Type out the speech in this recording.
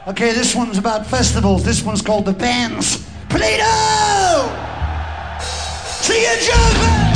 Okay, this one's about festivals. This one's called The Bands. Polito! See you, Joker!